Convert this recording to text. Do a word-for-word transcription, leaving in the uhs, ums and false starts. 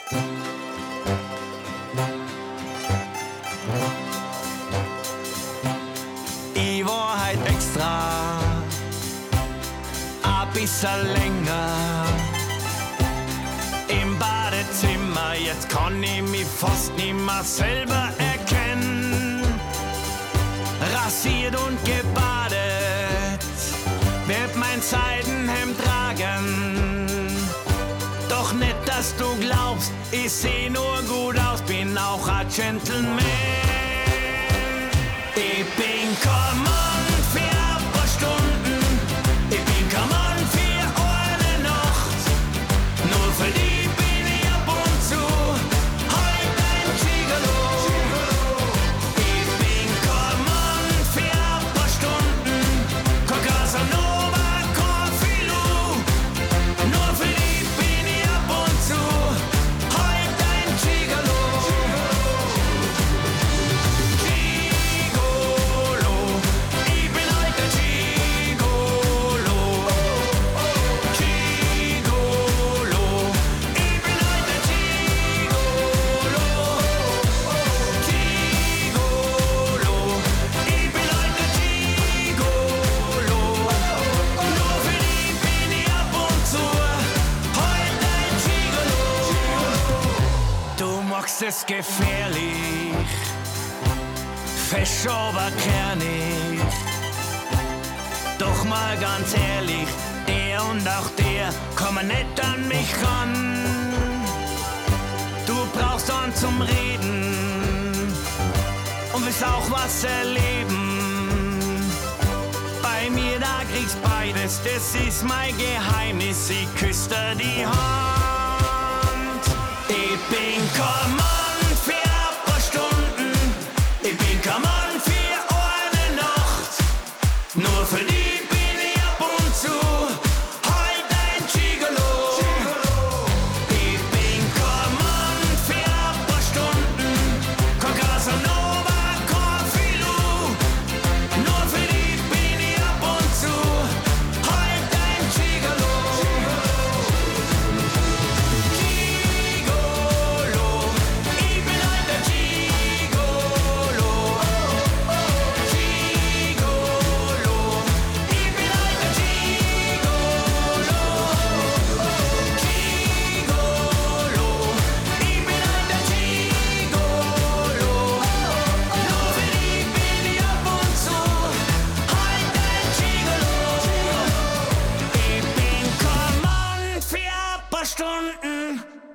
Ich war heut extra ein bisschen länger im Badezimmer. Jetzt kann ich mich fast nimmer selber erkennen. Rasiert und gebadet wird mein Seidenhemd tragen. Doch nicht, dass du glaubst, ich seh nur gut aus, bin auch ein Gentleman. Ich bin kein Mann für ein paar Stunden, ich bin kein Mann für eine Nacht. Nur für die bin ich ab und zu halt ein Gigolo. Ich bin kein Mann für ein paar Stunden, kein Casanova, kein Filou. Nur für die bin ich ab und zu halt ein Gigolo. Es ist gefährlich, fesch aber kernig. Doch mal ganz ehrlich, der und auch der kommen nicht an mich ran. Du brauchst einen zum Reden und willst auch was erleben. Bei mir da kriegst beides, das ist mein Geheimnis. Ich küsse dir die Hand. Ich bin kein Mann für ein paar Stunden, ich bin kein Mann für eine Nacht. Nur für die bin ich ab und zu halt ein Gigolo. Ich bin kein Mann für ein paar Stunden, kein Casanova, kein Filou. Nur für die bin ich ab und zu halt ein Gigolo. Stunden